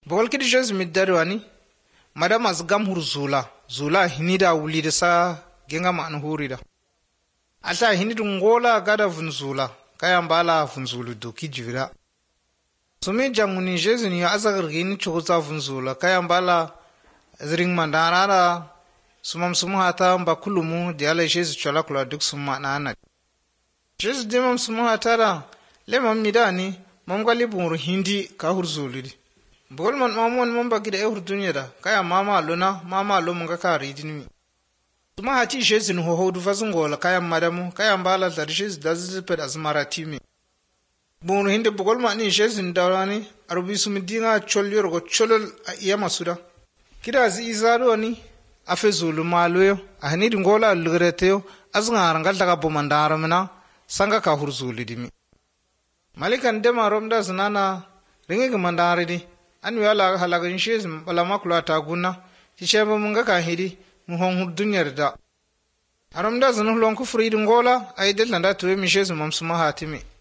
Bogol kidi Jesu middarwani madam azgam hur zula hinida wulida sa genga man hurida ata hinidu ngola gada vunzula kaya mbala vunzulu do kijira sumi jamuni Jesu ni azagar gini chukuza vunzula kaya mbala zring mandarara sumam hata mbakulumu diala Jesu chola kula duk summa nana Jesu demam summa hata le mamidani mamgali buru hindi ka hurzulidi bol man mamon mamba gida e hurdunya da kaya mama lo munga ka ridini tuma hati Jesu no hodu fazungola kaya madamu kaya mbala da Jesu da zipe da zmaratimi buru hindi bol man ni Jesu ndawani arubi sumidinga cholyor go cholol ya masuda kida zi izaro ni afezulu maloyo ahni dingola lugreteyo azngara ngal daga bomandara mina sanga ka hurzulidimi malikan dema romda sunana ringe gmandare di an wala halagan Jesu bala makula ta guna sheba munga ka hidi mu hon dunyar da aramda zanu lon ku furi dingola ai dalla da to mi Jesu mamsuma hatimi